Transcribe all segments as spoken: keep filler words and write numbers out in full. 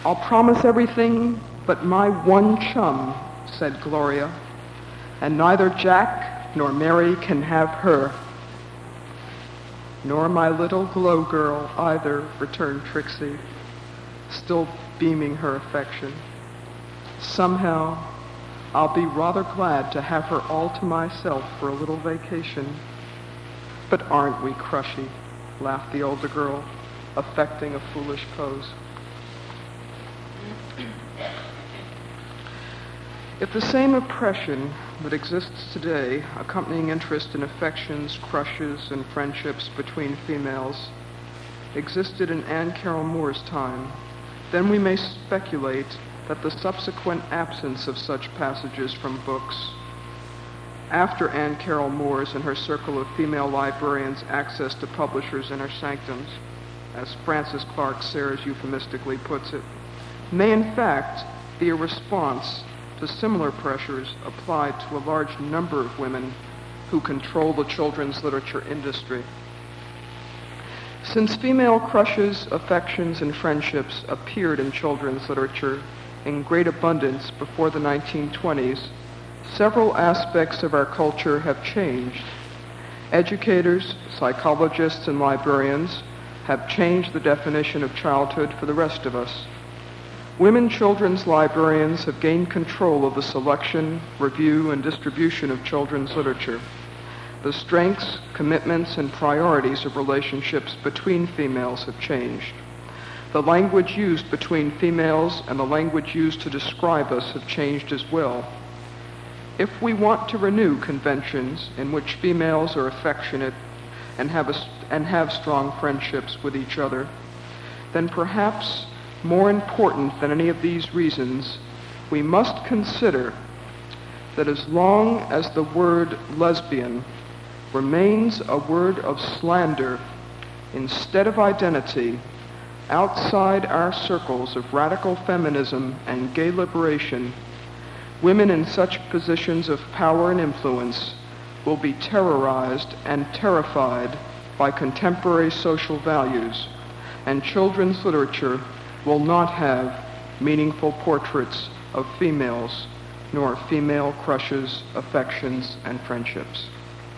I'll promise everything but my one chum, said Gloria, and neither Jack nor Mary can have her. Nor my little glow girl either, returned Trixie, still beaming her affection. Somehow, I'll be rather glad to have her all to myself for a little vacation. But aren't we crushy? Laughed the older girl, affecting a foolish pose. If the same oppression that exists today, accompanying interest in affections, crushes, and friendships between females, existed in Anne Carroll Moore's time, then we may speculate that the subsequent absence of such passages from books, after Anne Carroll Moore's and her circle of female librarians access to publishers' inner sanctums, as Frances Clark Sayers euphemistically puts it, may in fact be a response to similar pressures applied to a large number of women who control the children's literature industry. Since female crushes, affections, and friendships appeared in children's literature in great abundance before the nineteen twenties, several aspects of our culture have changed. Educators, psychologists, and librarians have changed the definition of childhood for the rest of us. Women children's librarians have gained control of the selection, review, and distribution of children's literature. The strengths, commitments, and priorities of relationships between females have changed. The language used between females and the language used to describe us have changed as well. If we want to renew conventions in which females are affectionate and have, a, and have strong friendships with each other, then perhaps more important than any of these reasons, we must consider that as long as the word lesbian remains a word of slander instead of identity, outside our circles of radical feminism and gay liberation, women in such positions of power and influence will be terrorized and terrified by contemporary social values, and children's literature will not have meaningful portraits of females, nor female crushes, affections, and friendships.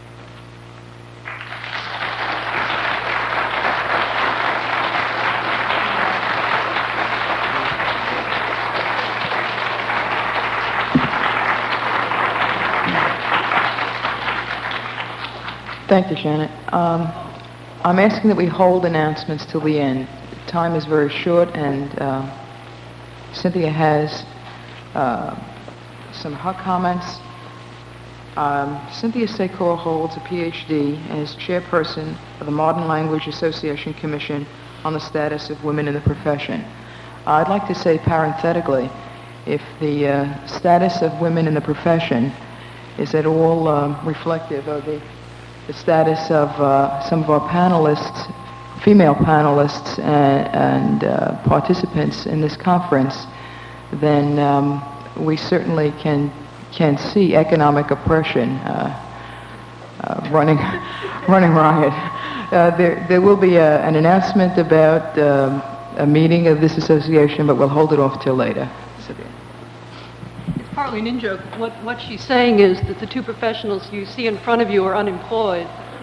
Thank you, Janet. Um, I'm asking that we hold announcements till the end. Time is very short, and uh, Cynthia has uh, some her comments. Um, Cynthia Secor holds a P H D and is chairperson of the Modern Language Association Commission on the Status of Women in the Profession. I'd like to say parenthetically, if the uh, status of women in the profession is at all uh, reflective of the, the status of uh, some of our panelists, female panelists and, and uh, participants in this conference, then um, we certainly can can see economic oppression uh, uh, running running riot. Uh, there there will be a, an announcement about um, a meeting of this association, but we'll hold it off till later. It's partly an in-joke. What what she's saying is that the two professionals you see in front of you are unemployed.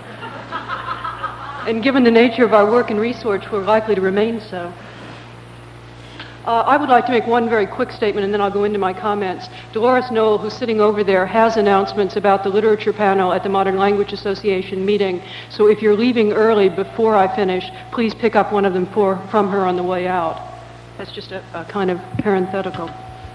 And given the nature of our work and research, we're likely to remain so. Uh, I would like to make one very quick statement, and then I'll go into my comments. Dolores Noel, who's sitting over there, has announcements about the literature panel at the Modern Language Association meeting. So if you're leaving early before I finish, please pick up one of them for, from her on the way out. That's just a, a kind of parenthetical.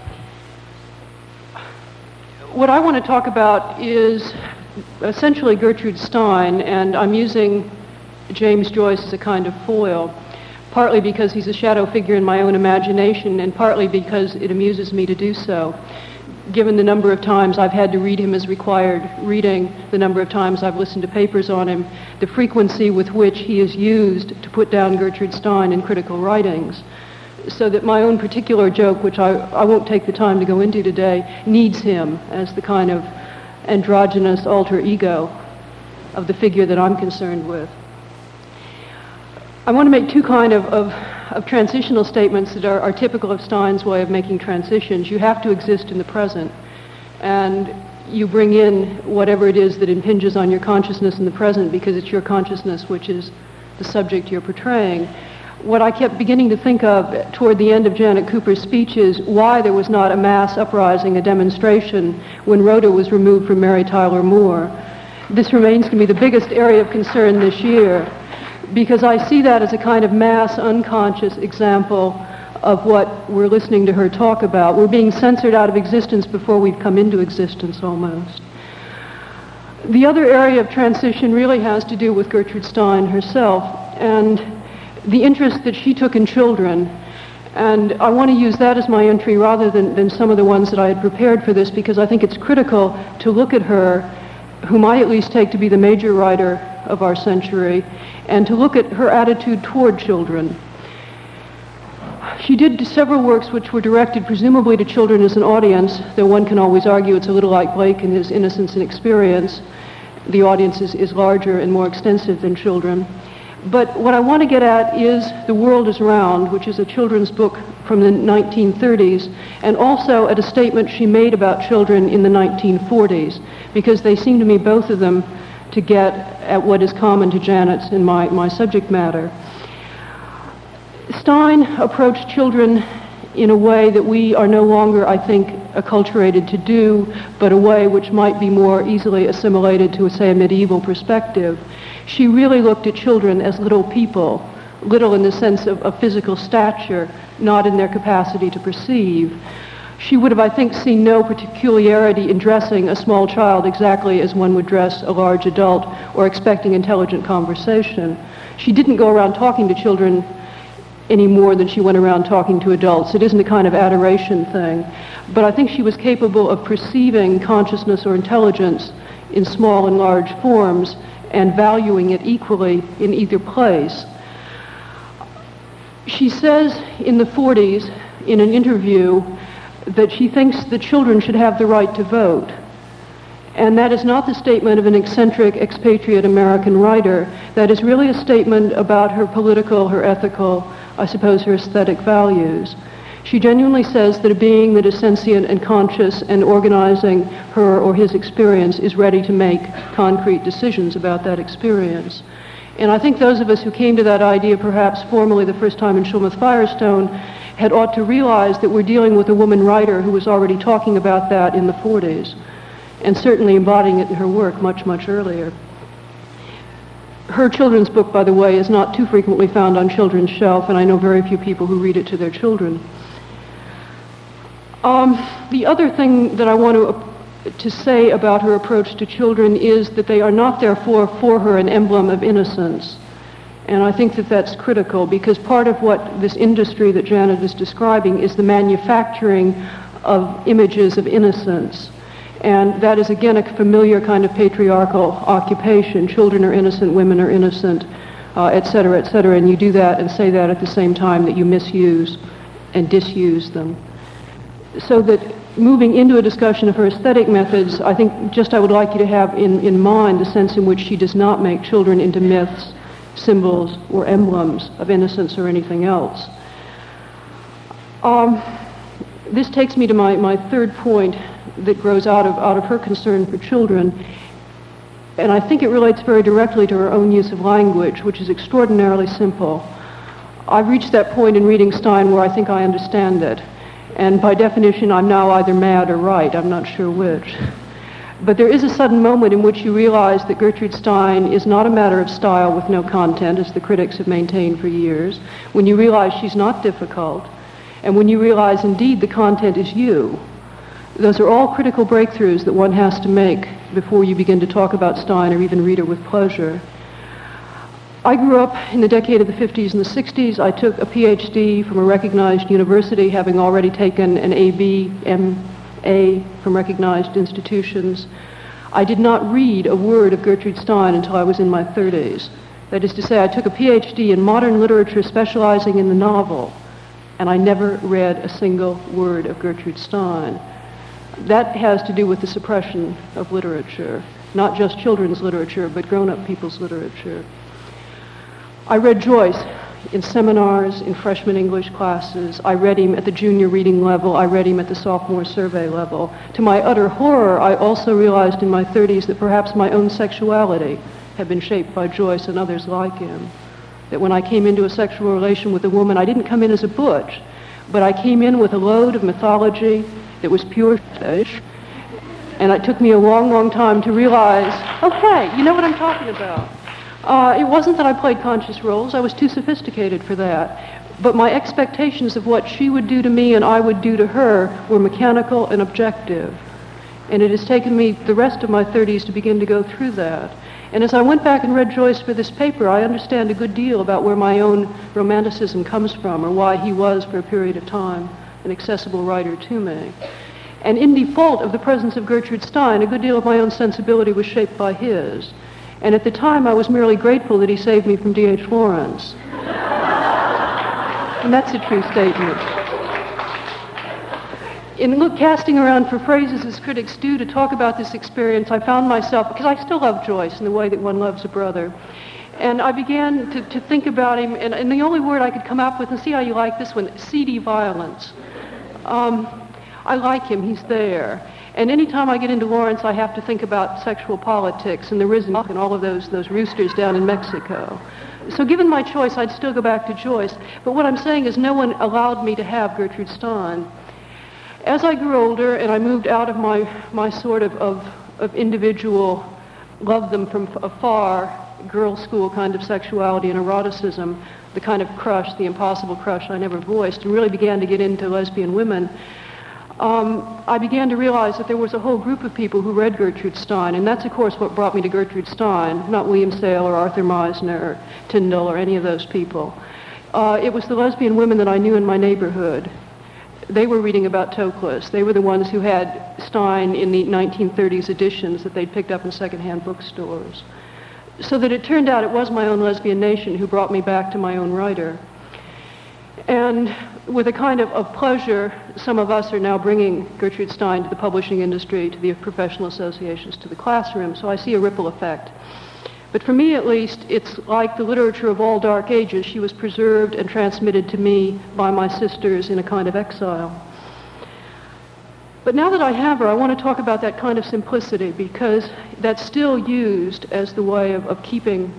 What I want to talk about is essentially Gertrude Stein, and I'm using James Joyce as a kind of foil, partly because he's a shadow figure in my own imagination, and partly because it amuses me to do so. Given the number of times I've had to read him as required reading, the number of times I've listened to papers on him, the frequency with which he is used to put down Gertrude Stein in critical writings, so that my own particular joke, which I, I won't take the time to go into today, needs him as the kind of androgynous alter ego of the figure that I'm concerned with. I want to make two kind of, of of transitional statements that are, are typical of Stein's way of making transitions. You have to exist in the present, and you bring in whatever it is that impinges on your consciousness in the present because it's your consciousness which is the subject you're portraying. What I kept beginning to think of toward the end of Janet Cooper's speech is why there was not a mass uprising, a demonstration, when Rhoda was removed from Mary Tyler Moore. This remains to me the biggest area of concern this year, because I see that as a kind of mass unconscious example of what we're listening to her talk about. We're being censored out of existence before we've come into existence almost. The other area of transition really has to do with Gertrude Stein herself and the interest that she took in children. And I want to use that as my entry rather than, than some of the ones that I had prepared for this, because I think it's critical to look at her, whom I at least take to be the major writer of our century, and to look at her attitude toward children. She did several works which were directed presumably to children as an audience, though one can always argue it's a little like Blake and his Innocence and Experience. The audience is, is larger and more extensive than children. But what I want to get at is The World is Round, which is a children's book from the nineteen thirties, and also at a statement she made about children in the nineteen forties, because they seem to me, both of them, to get at what is common to Janet's and my, my subject matter. Stein approached children in a way that we are no longer, I think, acculturated to do, but a way which might be more easily assimilated to, say, a medieval perspective. She really looked at children as little people, little in the sense of, of physical stature, not in their capacity to perceive. She would have, I think, seen no peculiarity in dressing a small child exactly as one would dress a large adult or expecting intelligent conversation. She didn't go around talking to children any more than she went around talking to adults. It isn't a kind of adoration thing. But I think she was capable of perceiving consciousness or intelligence in small and large forms and valuing it equally in either place. She says in the forties, in an interview, that she thinks that children should have the right to vote. And that is not the statement of an eccentric expatriate American writer. That is really a statement about her political, her ethical, I suppose her aesthetic values. She genuinely says that a being that is sentient and conscious and organizing her or his experience is ready to make concrete decisions about that experience. And I think those of us who came to that idea perhaps formally the first time in Shulmuth Firestone had ought to realize that we're dealing with a woman writer who was already talking about that in the forties, and certainly embodying it in her work much, much earlier. Her children's book, by the way, is not too frequently found on children's shelf, and I know very few people who read it to their children. Um, the other thing that I want to, uh, to say about her approach to children is that they are not therefore for her an emblem of innocence. And I think that that's critical, because part of what this industry that Janet is describing is the manufacturing of images of innocence. And that is, again, a familiar kind of patriarchal occupation. Children are innocent, women are innocent, uh, et cetera, et cetera. And you do that and say that at the same time that you misuse and disuse them. So that moving into a discussion of her aesthetic methods, I think just I would like you to have in, in mind the sense in which she does not make children into myths, symbols, or emblems of innocence or anything else. Um, this takes me to my, my third point that grows out of, out of her concern for children. And I think it relates very directly to her own use of language, which is extraordinarily simple. I've reached that point in reading Stein where I think I understand it. And by definition, I'm now either mad or right. I'm not sure which. But there is a sudden moment in which you realize that Gertrude Stein is not a matter of style with no content, as the critics have maintained for years. When you realize she's not difficult, and when you realize, indeed, the content is you. Those are all critical breakthroughs that one has to make before you begin to talk about Stein or even read her with pleasure. I grew up in the decade of the fifties and the sixties. I took a P H D from a recognized university, having already taken an A B, M A from recognized institutions. I did not read a word of Gertrude Stein until I was in my thirties. That is to say, I took a P H D in modern literature specializing in the novel, and I never read a single word of Gertrude Stein. That has to do with the suppression of literature, not just children's literature, but grown-up people's literature. I read Joyce in seminars, in freshman English classes. I read him at the junior reading level. I read him at the sophomore survey level. To my utter horror, I also realized in my thirties that perhaps my own sexuality had been shaped by Joyce and others like him. That when I came into a sexual relation with a woman, I didn't come in as a butch, but I came in with a load of mythology that was pure fish. And it took me a long, long time to realize, okay, you know what I'm talking about. Uh, it wasn't that I played conscious roles. I was too sophisticated for that. But my expectations of what she would do to me and I would do to her were mechanical and objective. And it has taken me the rest of my thirties to begin to go through that. And as I went back and read Joyce for this paper, I understand a good deal about where my own romanticism comes from, or why he was, for a period of time, an accessible writer to me. And in default of the presence of Gertrude Stein, a good deal of my own sensibility was shaped by his. And at the time, I was merely grateful that he saved me from D H Lawrence. And that's a true statement. In look, casting around for phrases as critics do to talk about this experience, I found myself, because I still love Joyce in the way that one loves a brother, and I began to, to think about him, and, and the only word I could come up with, and see how you like this one, seedy violence. Um, I like him, he's there. And anytime I get into Lawrence, I have to think about sexual politics and the risen and all of those, those roosters down in Mexico. So given my choice, I'd still go back to Joyce. But what I'm saying is no one allowed me to have Gertrude Stein. As I grew older and I moved out of my, my sort of, of, of individual, love them from afar, girls' school kind of sexuality and eroticism, the kind of crush, the impossible crush I never voiced, and really began to get into lesbian women, Um, I began to realize that there was a whole group of people who read Gertrude Stein, and that's, of course, what brought me to Gertrude Stein, not William Sale or Arthur Meisner or Tyndall or any of those people. Uh, it was the lesbian women that I knew in my neighborhood. They were reading about Toklas. They were the ones who had Stein in the nineteen thirties editions that they'd picked up in secondhand bookstores. So that it turned out it was my own lesbian nation who brought me back to my own writer. And with a kind of, of pleasure, some of us are now bringing Gertrude Stein to the publishing industry, to the professional associations, to the classroom, so I see a ripple effect. But for me, at least, it's like the literature of all dark ages. She was preserved and transmitted to me by my sisters in a kind of exile. But now that I have her, I want to talk about that kind of simplicity, because that's still used as the way of, of keeping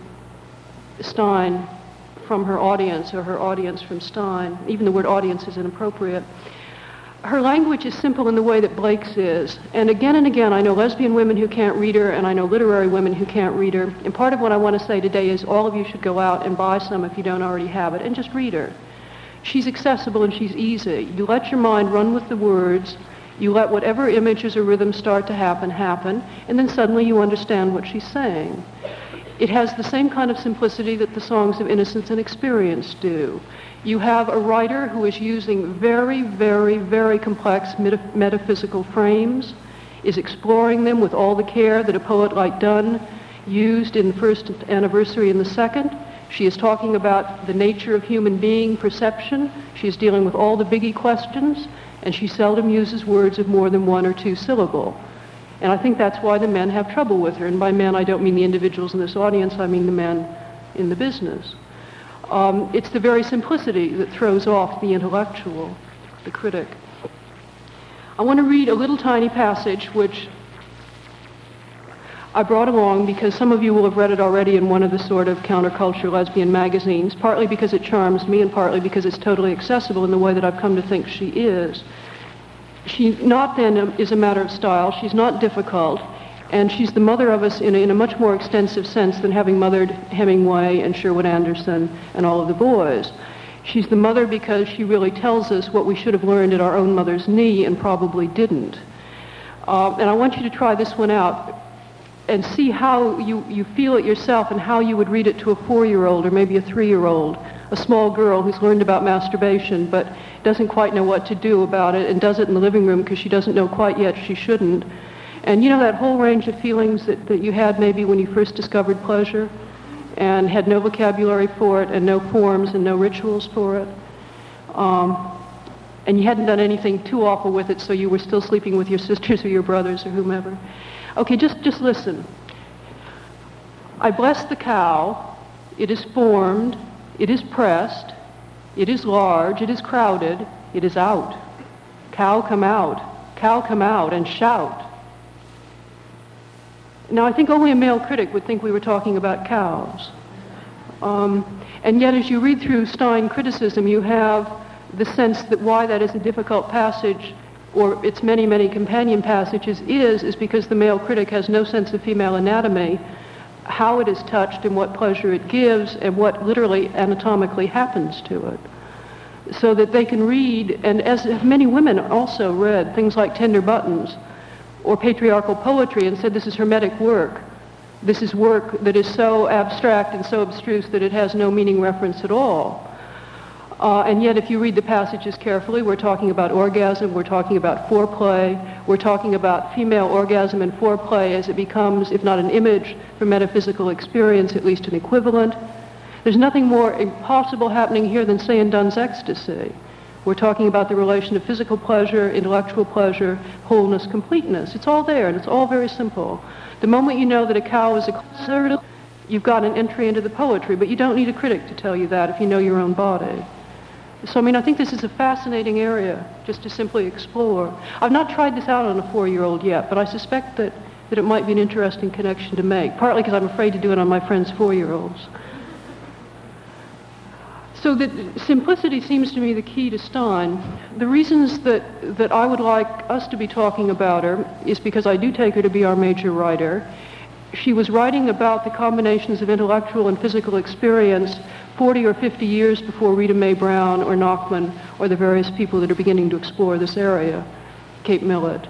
Stein from her audience, or her audience from Stein. Even the word audience is inappropriate. Her language is simple in the way that Blake's is. And again and again, I know lesbian women who can't read her, and I know literary women who can't read her. And part of what I want to say today is all of you should go out and buy some if you don't already have it, and just read her. She's accessible and she's easy. You let your mind run with the words, you let whatever images or rhythms start to happen, happen, and then suddenly you understand what she's saying. It has the same kind of simplicity that the songs of innocence and experience do. You have a writer who is using very, very, very complex meta- metaphysical frames, is exploring them with all the care that a poet like Donne used in the first anniversary and the second. She is talking about the nature of human being perception. She is dealing with all the biggie questions, and she seldom uses words of more than one or two syllable. And I think that's why the men have trouble with her. And by men, I don't mean the individuals in this audience, I mean the men in the business. Um, it's the very simplicity that throws off the intellectual, the critic. I want to read a little tiny passage which I brought along because some of you will have read it already in one of the sort of counterculture lesbian magazines, partly because it charms me and partly because it's totally accessible in the way that I've come to think she is. She not then is a matter of style, she's not difficult, and she's the mother of us in a, in a much more extensive sense than having mothered Hemingway and Sherwood Anderson and all of the boys. She's the mother because she really tells us what we should have learned at our own mother's knee and probably didn't. Uh, and I want you to try this one out and see how you, you feel it yourself and how you would read it to a four-year-old or maybe a three-year-old, a small girl who's learned about masturbation but doesn't quite know what to do about it and does it in the living room because she doesn't know quite yet she shouldn't. And you know that whole range of feelings that, that you had maybe when you first discovered pleasure and had no vocabulary for it and no forms and no rituals for it. Um, and you hadn't done anything too awful with it, so you were still sleeping with your sisters or your brothers or whomever. Okay, just, just listen. I bless the cow. It is formed. It is pressed. It is large. It is crowded. It is out. Cow, come out. Cow, come out and shout. Now, I think only a male critic would think we were talking about cows. Um, and yet, as you read through Stein criticism, you have the sense that why that is a difficult passage, or its many, many companion passages, is, is because the male critic has no sense of female anatomy, how it is touched and what pleasure it gives, and what literally anatomically happens to it. So that they can read, and as many women also read, things like Tender Buttons or patriarchal poetry and said this is hermetic work. This is work that is so abstract and so abstruse that it has no meaning reference at all. Uh, and yet if you read the passages carefully, we're talking about orgasm, we're talking about foreplay, we're talking about female orgasm and foreplay as it becomes, if not an image for metaphysical experience, at least an equivalent. There's nothing more impossible happening here than say in Donne's ecstasy. We're talking about the relation of physical pleasure, intellectual pleasure, wholeness, completeness. It's all there, and it's all very simple. The moment you know that a cow is a concert, you've got an entry into the poetry, but you don't need a critic to tell you that if you know your own body. So, I mean, I think this is a fascinating area just to simply explore. I've not tried this out on a four-year-old yet, but I suspect that, that it might be an interesting connection to make, partly because I'm afraid to do it on my friends' four-year-olds. So that simplicity seems to me the key to Stein. The reasons that, that I would like us to be talking about her is because I do take her to be our major writer. She was writing about the combinations of intellectual and physical experience forty or fifty years before Rita Mae Brown or Nachman or the various people that are beginning to explore this area, Kate Millett.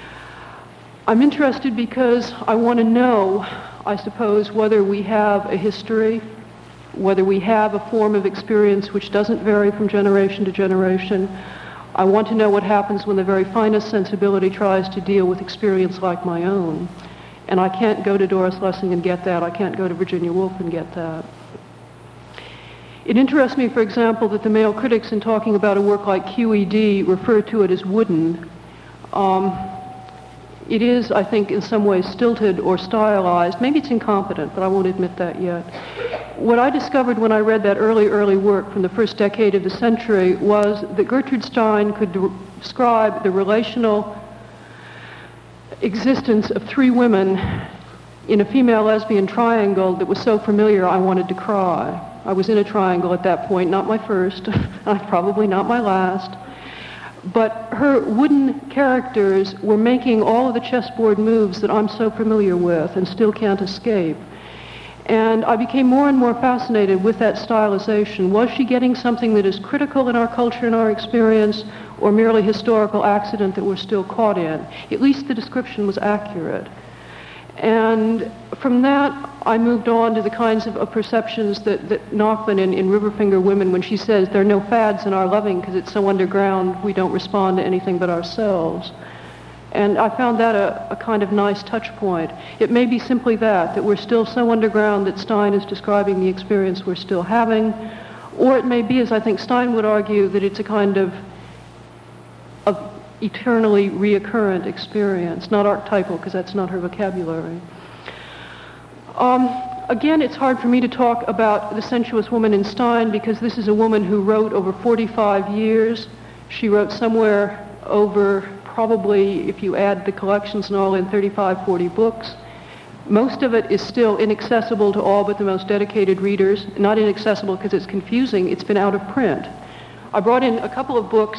I'm interested because I want to know, I suppose, whether we have a history, whether we have a form of experience which doesn't vary from generation to generation. I want to know what happens when the very finest sensibility tries to deal with experience like my own. And I can't go to Doris Lessing and get that. I can't go to Virginia Woolf and get that. It interests me, for example, that the male critics, in talking about a work like Q E D, refer to it as wooden. Um, it is, I think, in some ways stilted or stylized. Maybe it's incompetent, but I won't admit that yet. What I discovered when I read that early, early work from the first decade of the century was that Gertrude Stein could de- describe the relational existence of three women in a female lesbian triangle that was so familiar I wanted to cry. I was in a triangle at that point, not my first, probably not my last. But her wooden characters were making all of the chessboard moves that I'm so familiar with and still can't escape. And I became more and more fascinated with that stylization. Was she getting something that is critical in our culture and our experience, or merely historical accident that we're still caught in? At least the description was accurate. And from that, I moved on to the kinds of, of perceptions that, that Nachman in, in Riverfinger Women, when she says there are no fads in our loving because it's so underground we don't respond to anything but ourselves. And I found that a, a kind of nice touch point. It may be simply that, that we're still so underground that Stein is describing the experience we're still having, or it may be, as I think Stein would argue, that it's a kind of, of eternally reoccurrent experience, not archetypal, because that's not her vocabulary. Um, again, it's hard for me to talk about the sensuous woman in Stein because this is a woman who wrote over forty-five years. She wrote somewhere over, probably, if you add the collections and all in, thirty-five, forty books. Most of it is still inaccessible to all but the most dedicated readers. Not inaccessible because it's confusing, it's been out of print. I brought in a couple of books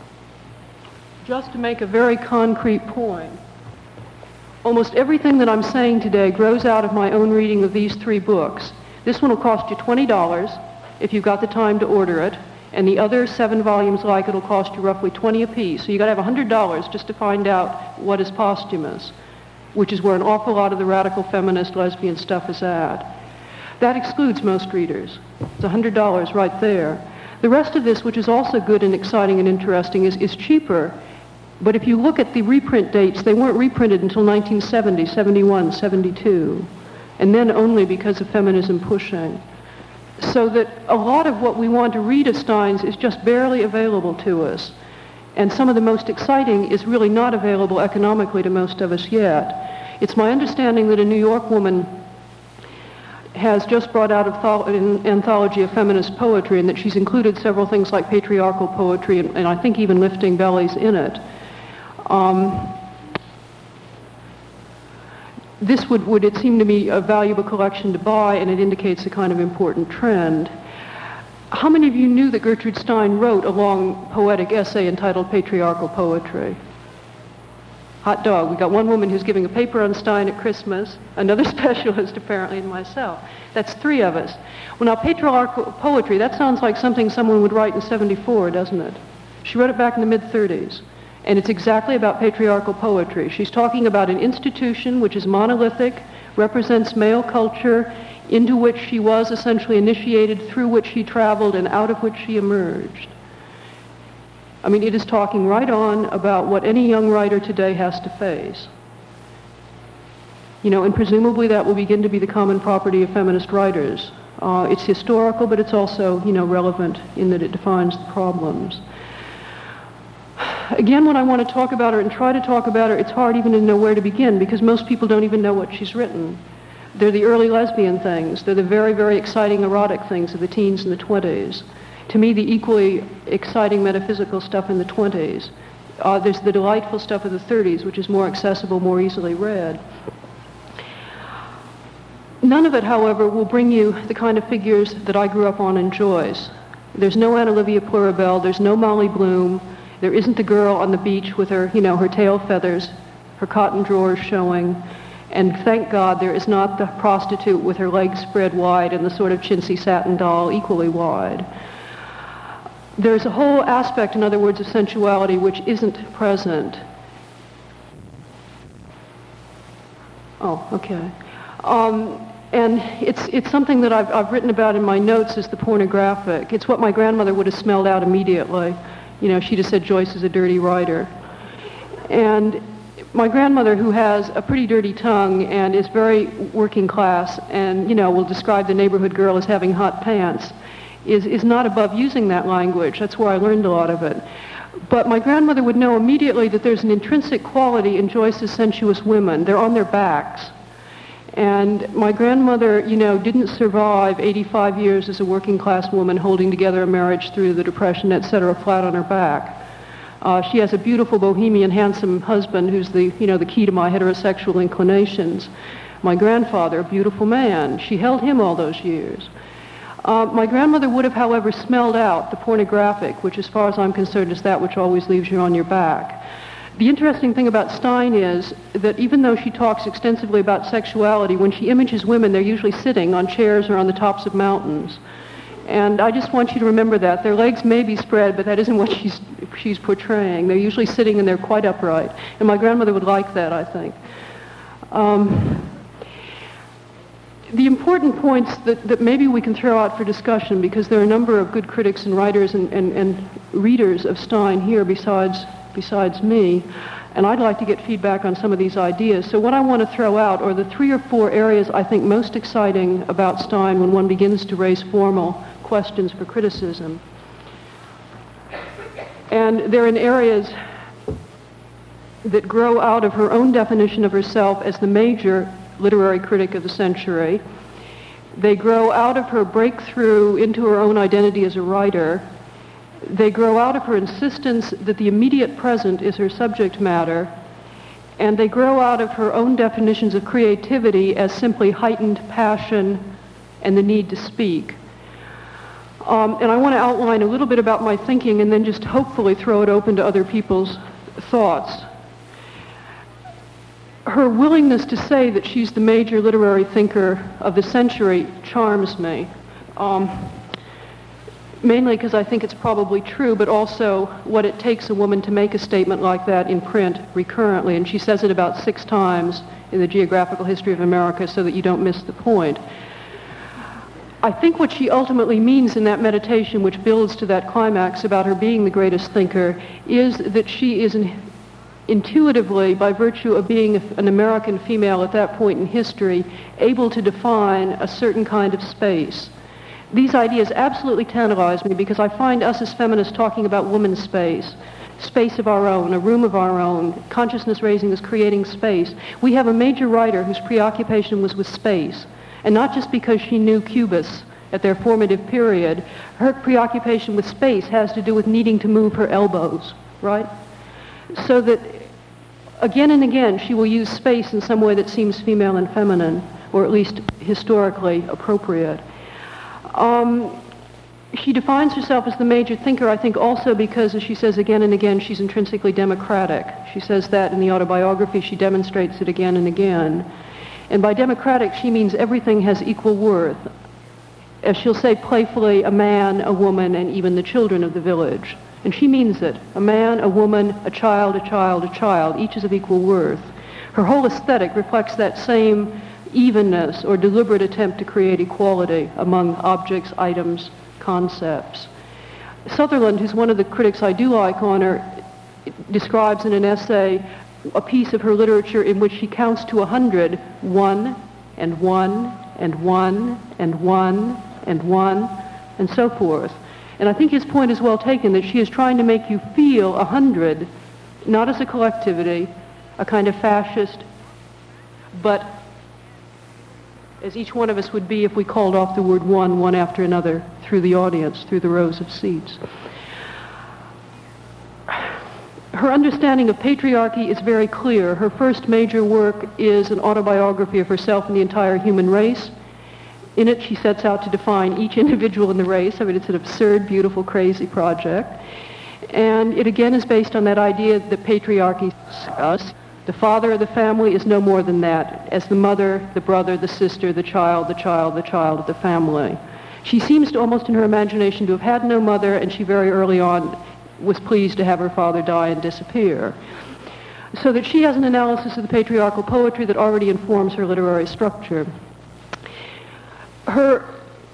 just to make a very concrete point. Almost everything that I'm saying today grows out of my own reading of these three books. This one will cost you twenty dollars if you've got the time to order it, and the other seven volumes like it will cost you roughly twenty apiece. So you've got to have one hundred dollars just to find out what is posthumous, which is where an awful lot of the radical feminist lesbian stuff is at. That excludes most readers. It's one hundred dollars right there. The rest of this, which is also good and exciting and interesting, is, is cheaper. But if you look at the reprint dates, they weren't reprinted until nineteen seventy, seventy-one, seventy-two, and then only because of feminism pushing. So that a lot of what we want to read of Stein's is just barely available to us. And some of the most exciting is really not available economically to most of us yet. It's my understanding that a New York woman has just brought out a an anthology of feminist poetry, and that she's included several things like patriarchal poetry and, and I think even lifting bellies in it. Um, this would, would, it seem to me, a valuable collection to buy, and it indicates a kind of important trend. How many of you knew that Gertrude Stein wrote a long poetic essay entitled Patriarchal Poetry? Hot dog. We got one woman who's giving a paper on Stein at Christmas, another specialist apparently, and myself. That's three of us. Well, now, patriarchal poetry, that sounds like something someone would write in seventy-four, doesn't it? She wrote it back in the mid thirties. And it's exactly about patriarchal poetry. She's talking about an institution which is monolithic, represents male culture, into which she was essentially initiated, through which she traveled, and out of which she emerged. I mean, it is talking right on about what any young writer today has to face. You know, and presumably that will begin to be the common property of feminist writers. Uh, it's historical, but it's also, you know, relevant in that it defines the problems. Again, when I want to talk about her and try to talk about her, it's hard even to know where to begin, because most people don't even know what she's written. They're the early lesbian things. They're the very, very exciting erotic things of the teens and the twenties. To me, the equally exciting metaphysical stuff in the twenties. Uh, there's the delightful stuff of the thirties, which is more accessible, more easily read. None of it, however, will bring you the kind of figures that I grew up on in Joyce. There's no Anna Livia Pluribel, there's no Molly Bloom, there isn't the girl on the beach with her, you know, her tail feathers, her cotton drawers showing, and thank God there is not the prostitute with her legs spread wide and the sort of chintzy satin doll equally wide. There's a whole aspect, in other words, of sensuality which isn't present. Oh, okay. Um, and it's it's something that I've, I've written about in my notes as the pornographic. It's what my grandmother would have smelled out immediately. You know, she'd have said Joyce is a dirty writer. And my grandmother, who has a pretty dirty tongue and is very working class and, you know, will describe the neighborhood girl as having hot pants, is, is not above using that language. That's where I learned a lot of it. But my grandmother would know immediately that there's an intrinsic quality in Joyce's sensuous women. They're on their backs. And my grandmother, you know, didn't survive eighty-five years as a working class woman holding together a marriage through the Depression, et cetera, flat on her back. Uh, she has a beautiful, bohemian, handsome husband who's the, you know, the key to my heterosexual inclinations. My grandfather, a beautiful man. She held him all those years. Uh, my grandmother would have, however, smelled out the pornographic, which, as far as I'm concerned, is that which always leaves you on your back. The interesting thing about Stein is that even though she talks extensively about sexuality, when she images women, they're usually sitting on chairs or on the tops of mountains. And I just want you to remember that. Their legs may be spread, but that isn't what she's, she's portraying. They're usually sitting and they're quite upright. And my grandmother would like that, I think. Um, the important points that, that maybe we can throw out for discussion, because there are a number of good critics and writers and, and, and readers of Stein here besides besides me, and I'd like to get feedback on some of these ideas. So what I want to throw out are the three or four areas I think most exciting about Stein when one begins to raise formal questions for criticism. And they're in areas that grow out of her own definition of herself as the major literary critic of the century. They grow out of her breakthrough into her own identity as a writer. They grow out of her insistence that the immediate present is her subject matter, and they grow out of her own definitions of creativity as simply heightened passion and the need to speak. Um, and I want to outline a little bit about my thinking and then just hopefully throw it open to other people's thoughts. Her willingness to say that she's the major literary thinker of the century charms me. Um, mainly because I think it's probably true, but also what it takes a woman to make a statement like that in print recurrently. And she says it about six times in the Geographical History of America so that you don't miss the point. I think what she ultimately means in that meditation, which builds to that climax about her being the greatest thinker, is that she is an, intuitively, by virtue of being an American female at that point in history, able to define a certain kind of space. These ideas absolutely tantalize me because I find us as feminists talking about woman's space, space of our own, a room of our own, consciousness raising is creating space. We have a major writer whose preoccupation was with space, And not just because she knew Cubists at their formative period. Her preoccupation with space has to do with needing to move her elbows, right? So that again and again she will use space in some way that seems female and feminine, or at least historically appropriate. Um, she defines herself as the major thinker, I think, also because, as she says again and again, she's intrinsically democratic. She says that in the autobiography. She demonstrates it again and again. And by democratic, she means everything has equal worth. As she'll say playfully, a man, a woman, and even the children of the village. And she means it. A man, a woman, a child, a child, a child. Each is of equal worth. Her whole aesthetic reflects that same evenness or deliberate attempt to create equality among objects, items, concepts. Sutherland, who's one of the critics I do like on her, describes in an essay a piece of her literature in which she counts to a hundred, one, and one, and one, and one, and one, and so forth. And I think his point is well taken, that she is trying to make you feel a hundred, not as a collectivity, a kind of fascist, but as each one of us would be if we called off the word one, one after another, through the audience, through the rows of seats. Her understanding of patriarchy is very clear. Her first major work is an autobiography of herself and the entire human race. In it, she sets out to define each individual in the race. I mean, it's an absurd, beautiful, crazy project. And it again is based on that idea that patriarchy is us. The father of the family is no more than that, as the mother, the brother, the sister, the child, the child, the child of the family. She seems to almost in her imagination to have had no mother, and she very early on was pleased to have her father die and disappear. So that she has an analysis of the patriarchal poetry that already informs her literary structure. Her,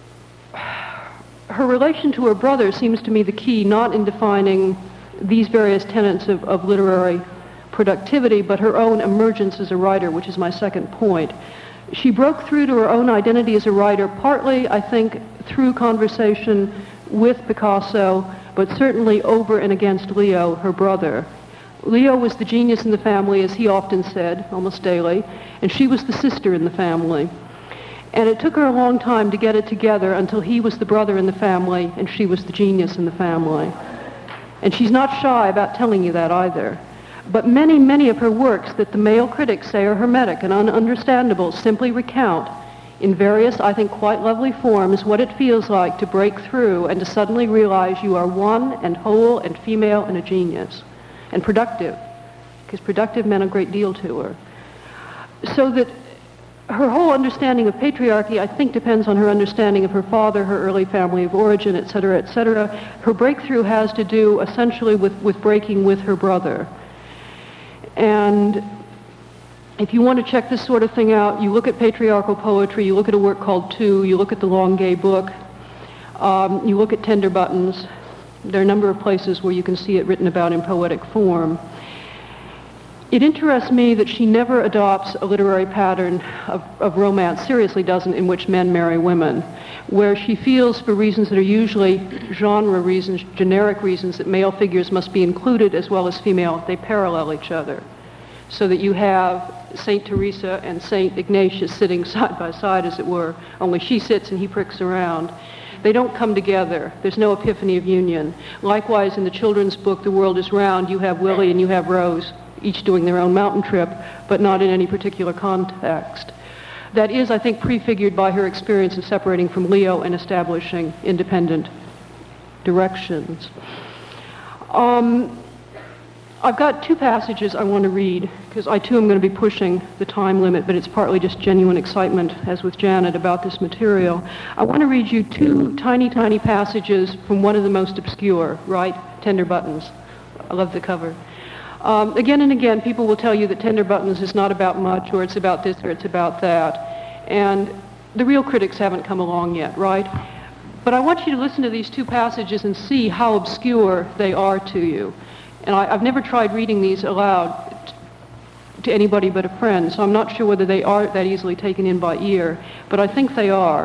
her relation to her brother seems to me the key, not in defining these various tenets of, of literary productivity, but her own emergence as a writer, which is my second point. She broke through to her own identity as a writer, partly, I think, through conversation with Picasso, but certainly over and against Leo, her brother. Leo was the genius in the family, as he often said, almost daily, and she was the sister in the family. And it took her a long time to get it together until he was the brother in the family and she was the genius in the family. And she's not shy about telling you that either. But many, many of her works that the male critics say are hermetic and ununderstandable simply recount in various, I think, quite lovely forms what it feels like to break through and to suddenly realize you are one and whole and female and a genius. And productive, because productive meant a great deal to her. So that her whole understanding of patriarchy, I think, depends on her understanding of her father, her early family of origin, et cetera, et cetera. Her breakthrough has to do essentially with, with breaking with her brother. And if you want to check this sort of thing out, you look at patriarchal poetry, you look at a work called Two, you look at the Long Gay Book, um, you look at Tender Buttons. There are a number of places where you can see it written about in poetic form. It interests me that she never adopts a literary pattern of, of romance, seriously doesn't, in which men marry women, where she feels, for reasons that are usually genre reasons, generic reasons, that male figures must be included as well as female. They parallel each other. So that you have Saint Teresa and Saint Ignatius sitting side by side, as it were, only she sits and he pricks around. They don't come together. There's no epiphany of union. Likewise, in the children's book, The World is Round, you have Willie and you have Rose, each doing their own mountain trip, but not in any particular context. That is, I think, prefigured by her experience of separating from Leo and establishing independent directions. Um, I've got two passages I want to read, because I too am going to be pushing the time limit, but it's partly just genuine excitement, as with Janet, about this material. I want to read you two tiny, tiny passages from one of the most obscure, right? Tender Buttons. I love the cover. Um, again and again, people will tell you that Tender Buttons is not about much, or it's about this, or it's about that. And the real critics haven't come along yet, right? But I want you to listen to these two passages and see how obscure they are to you. And I, I've never tried reading these aloud t- to anybody but a friend, so I'm not sure whether they are that easily taken in by ear, but I think they are.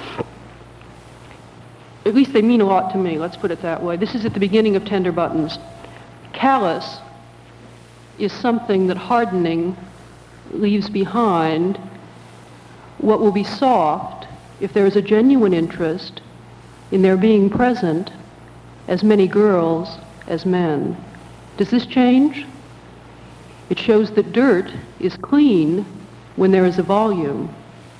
At least they mean a lot to me, let's put it that way. This is at the beginning of Tender Buttons. Callous is something that hardening leaves behind What will be soft if there is a genuine interest in their being present as many girls as men. Does this change? It shows that dirt is clean when there is a volume.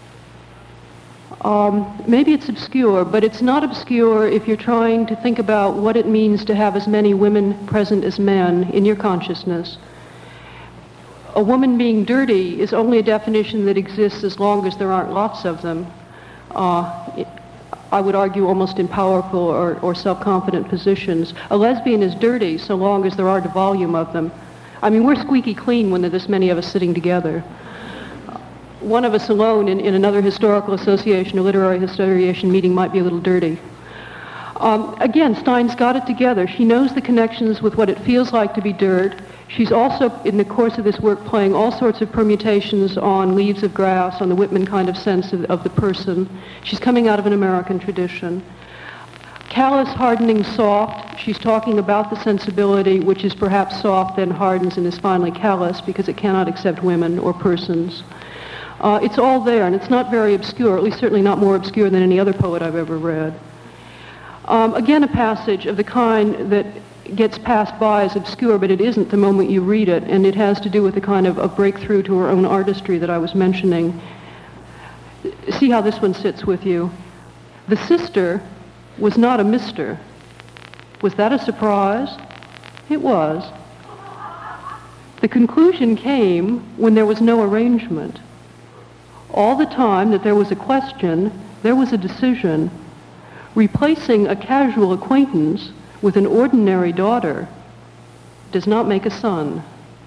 Um, maybe it's obscure, but it's not obscure if you're trying to think about what it means to have as many women present as men in your consciousness. A woman being dirty is only a definition that exists as long as there aren't lots of them. Uh, it, I would argue almost in powerful or, or self-confident positions. A lesbian is dirty so long as there aren't a volume of them. I mean, we're squeaky clean when there are this many of us sitting together. One of us alone in, in another historical association or literary association meeting might be a little dirty. Um, again, Stein's got it together. She knows the connections with what it feels like to be dirt. She's also, in the course of this work, playing all sorts of permutations on leaves of grass, on the Whitman kind of sense of, of the person. She's coming out of an American tradition. Callous, hardening, soft. She's talking about the sensibility, which is perhaps soft, then hardens, and is finally callous because it cannot accept women or persons. Uh, it's all there, and it's not very obscure, at least certainly not more obscure than any other poet I've ever read. Um, again, a passage of the kind that gets passed by as obscure, but it isn't the moment you read it, and it has to do with the kind of a breakthrough to her own artistry that I was mentioning. See how this one sits with you. The sister was not a mister. Was that a surprise? It was. The conclusion came when there was no arrangement. All the time that there was a question, there was a decision. Replacing a casual acquaintance with an ordinary daughter does not make a son.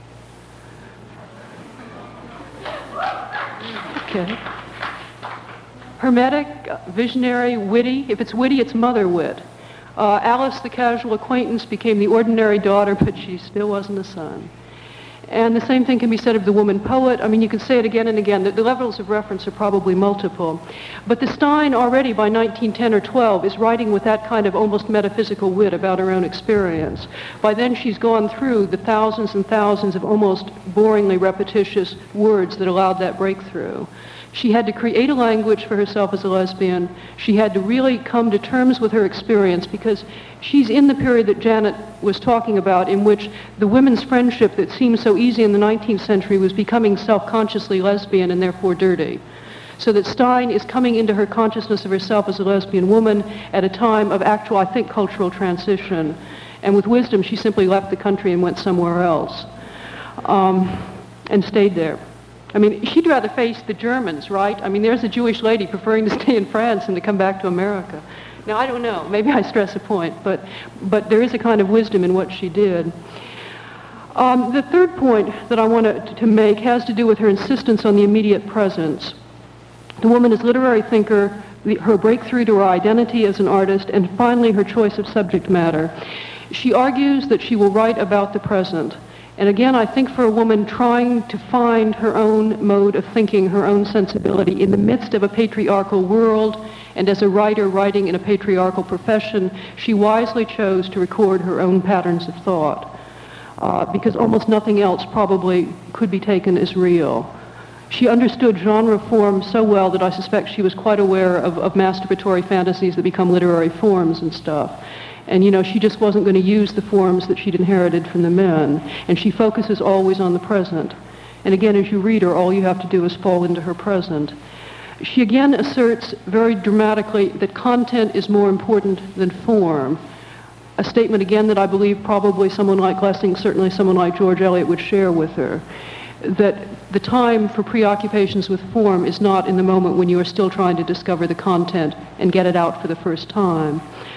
Okay. Hermetic, visionary, witty. If it's witty, it's mother wit. Uh, Alice, the casual acquaintance, became the ordinary daughter, but she still wasn't a son. And the same thing can be said of the woman poet. I mean, you can say it again and again. The, the levels of reference are probably multiple. But the Stein already by nineteen ten or twelve is writing with that kind of almost metaphysical wit about her own experience. By then she's gone through the thousands and thousands of almost boringly repetitious words that allowed that breakthrough. She had to create a language for herself as a lesbian. She had to really come to terms with her experience because she's in the period that Janet was talking about in which the women's friendship that seemed so easy in the nineteenth century was becoming self-consciously lesbian and therefore dirty. So that Stein is coming into her consciousness of herself as a lesbian woman at a time of actual, I think, cultural transition. And with wisdom, she simply left the country and went somewhere else um, and stayed there. I mean, she'd rather face the Germans, right? I mean, there's a Jewish lady preferring to stay in France than to come back to America. Now, I don't know. Maybe I stress a point, but, but there is a kind of wisdom in what she did. Um, the third point that I want to, to make has to do with her insistence on the immediate presence. The woman is a literary thinker, the, her breakthrough to her identity as an artist, and finally her choice of subject matter. She argues that she will write about the present. And again, I think for a woman trying to find her own mode of thinking, her own sensibility in the midst of a patriarchal world, and as a writer writing in a patriarchal profession, she wisely chose to record her own patterns of thought, uh, because almost nothing else probably could be taken as real. She understood genre form so well that I suspect she was quite aware of, of masturbatory fantasies that become literary forms and stuff. And, you know, she just wasn't going to use the forms that she'd inherited from the men. And she focuses always on the present. And again, as you read her, all you have to do is fall into her present. She again asserts very dramatically that content is more important than form. A statement, again, that I believe probably someone like Lessing, certainly someone like George Eliot would share with her. That the time for preoccupations with form is not in the moment when you are still trying to discover the content and get it out for the first time.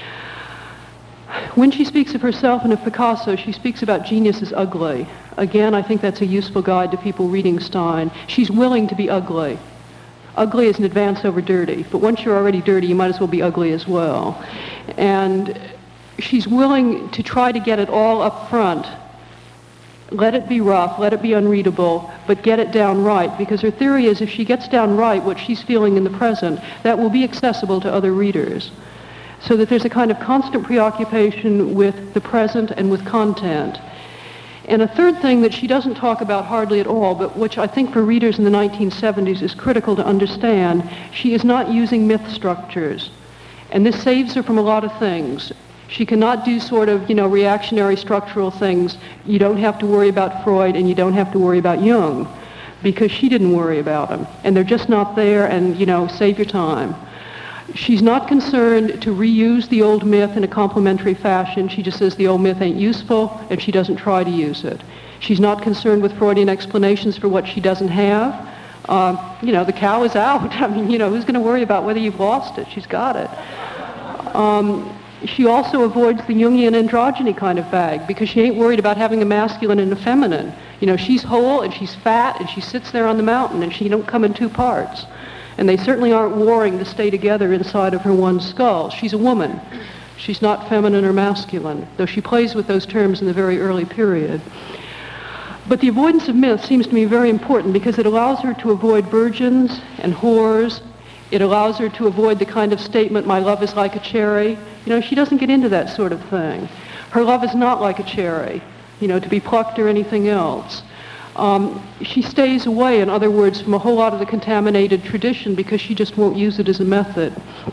When she speaks of herself and of Picasso, she speaks about genius as ugly. Again, I think that's a useful guide to people reading Stein. She's willing to be ugly. Ugly is an advance over dirty, but once you're already dirty, you might as well be ugly as well. And she's willing to try to get it all up front. Let it be rough, let it be unreadable, but get it down right, because her theory is if she gets down right what she's feeling in the present, that will be accessible to other readers. So that there's a kind of constant preoccupation with the present and with content. And a third thing that she doesn't talk about hardly at all, but which I think for readers in the nineteen seventies is critical to understand, she is not using myth structures. And this saves her from a lot of things. She cannot do sort of, you know, reactionary structural things. You don't have to worry about Freud and you don't have to worry about Jung, because she didn't worry about them. And they're just not there, and, you know, save your time. She's not concerned to reuse the old myth in a complementary fashion. She just says the old myth ain't useful, and she doesn't try to use it. She's not concerned with Freudian explanations for what she doesn't have. Uh, you know, the cow is out. I mean, you know, who's going to worry about whether you've lost it? She's got it. Um, she also avoids the Jungian androgyny kind of bag, because she ain't worried about having a masculine and a feminine. You know, she's whole, and she's fat, and she sits there on the mountain, and she don't come in two parts. And they certainly aren't warring to stay together inside of her one skull. She's a woman. She's not feminine or masculine, though she plays with those terms in the very early period. But the avoidance of myth seems to me very important, because it allows her to avoid virgins and whores. It allows her to avoid the kind of statement, my love is like a cherry. You know, she doesn't get into that sort of thing. Her love is not like a cherry, you know, to be plucked or anything else. Um, she stays away, in other words, from a whole lot of the contaminated tradition, because she just won't use it as a method.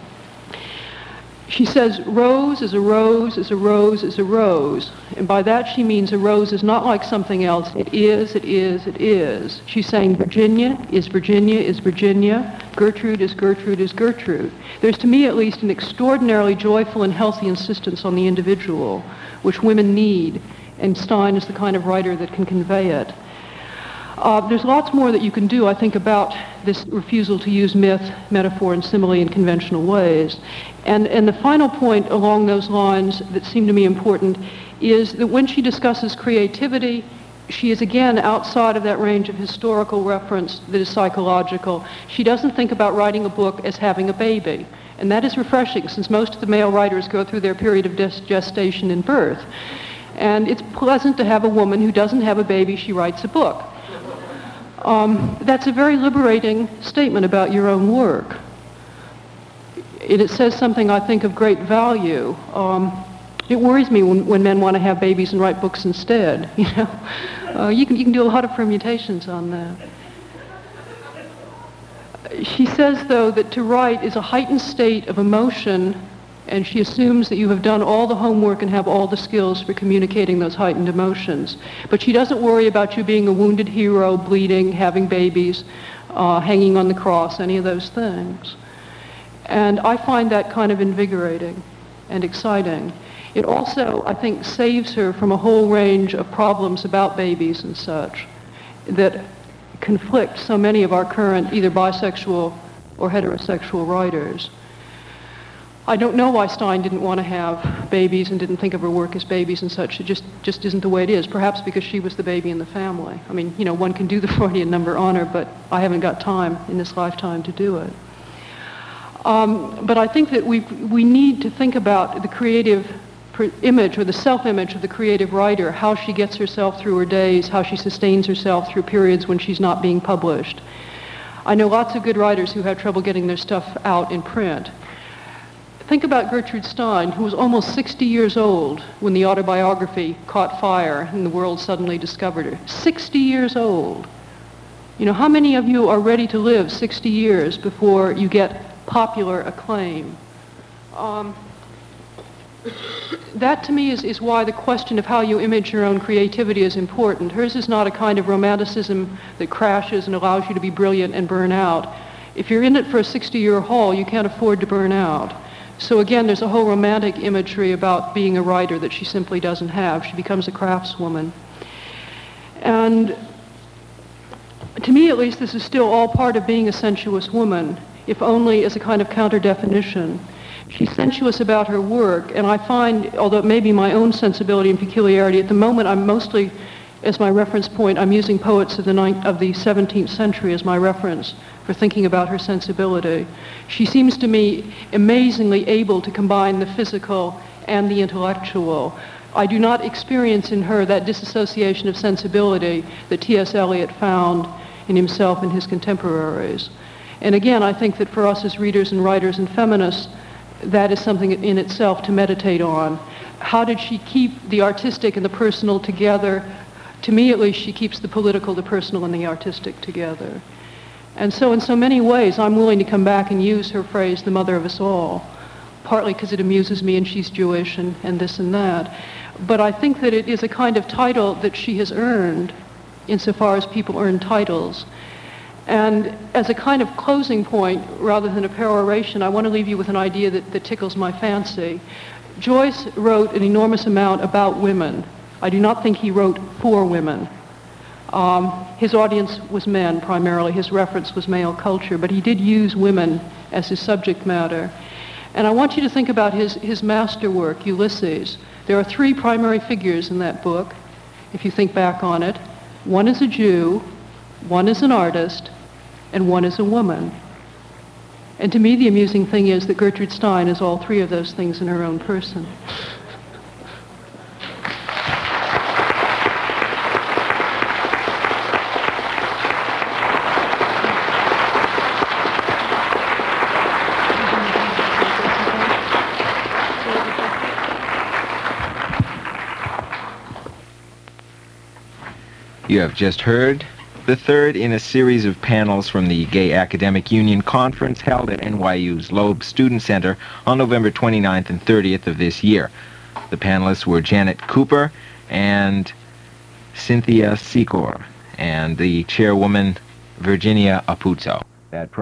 She says, rose is a rose is a rose is a rose. And by that she means a rose is not like something else. It is, it is, it is. She's saying Virginia is Virginia is Virginia. Gertrude is Gertrude is Gertrude. There's, to me at least, an extraordinarily joyful and healthy insistence on the individual, which women need. And Stein is the kind of writer that can convey it. Uh, there's lots more that you can do, I think, about this refusal to use myth, metaphor, and simile in conventional ways. And, and the final point along those lines that seem to me important is that when she discusses creativity, she is again outside of that range of historical reference that is psychological. She doesn't think about writing a book as having a baby. And that is refreshing, since most of the male writers go through their period of des- gestation and birth. And it's pleasant to have a woman who doesn't have a baby, she writes a book. Um, that's a very liberating statement about your own work. It, it says something, I think, of great value. Um, it worries me when, when men want to have babies and write books instead. You know, uh, you can you can do a lot of permutations on that. She says, though, that to write is a heightened state of emotion, and she assumes that you have done all the homework and have all the skills for communicating those heightened emotions. But she doesn't worry about you being a wounded hero, bleeding, having babies, uh, hanging on the cross, any of those things. And I find that kind of invigorating and exciting. It also, I think, saves her from a whole range of problems about babies and such that conflict so many of our current either bisexual or heterosexual writers. I don't know why Stein didn't want to have babies and didn't think of her work as babies and such. It just, just isn't the way it is. Perhaps because she was the baby in the family. I mean, you know, one can do the Freudian number on her, but I haven't got time in this lifetime to do it. Um, but I think that we we need to think about the creative pr- image or the self-image of the creative writer, how she gets herself through her days, how she sustains herself through periods when she's not being published. I know lots of good writers who have trouble getting their stuff out in print. Think about Gertrude Stein, who was almost sixty years old when the autobiography caught fire and the world suddenly discovered her. sixty years old. You know, how many of you are ready to live sixty years before you get popular acclaim? Um, that to me is, is why the question of how you image your own creativity is important. Hers is not a kind of romanticism that crashes and allows you to be brilliant and burn out. If you're in it for a sixty-year haul, you can't afford to burn out. So again, there's a whole romantic imagery about being a writer that she simply doesn't have. She becomes a craftswoman. And to me, at least, this is still all part of being a sensuous woman, if only as a kind of counter-definition. She's sensuous about her work, and I find, although it may be my own sensibility and peculiarity, at the moment I'm mostly, as my reference point, I'm using poets of the, ninth, of the seventeenth century as my reference for thinking about her sensibility. She seems to me amazingly able to combine the physical and the intellectual. I do not experience in her that disassociation of sensibility that T S Eliot found in himself and his contemporaries. And again, I think that for us as readers and writers and feminists, that is something in itself to meditate on. How did she keep the artistic and the personal together? To me, at least, she keeps the political, the personal, and the artistic together. And so in so many ways, I'm willing to come back and use her phrase, the mother of us all, partly because it amuses me and she's Jewish and, and this and that. But I think that it is a kind of title that she has earned insofar as people earn titles. And as a kind of closing point, rather than a peroration, I want to leave you with an idea that, that tickles my fancy. Joyce wrote an enormous amount about women. I do not think he wrote for women. Um, his audience was men primarily. His reference was male culture, but he did use women as his subject matter. And I want you to think about his, his masterwork, Ulysses. There are three primary figures in that book, if you think back on it. One is a Jew, one is an artist, and one is a woman. And to me, the amusing thing is that Gertrude Stein is all three of those things in her own person. You have just heard the third in a series of panels from the Gay Academic Union Conference held at N Y U's Loeb Student Center on November twenty-ninth and thirtieth of this year. The panelists were Janet Cooper and Cynthia Secor, and the chairwoman Virginia Apuzzo. That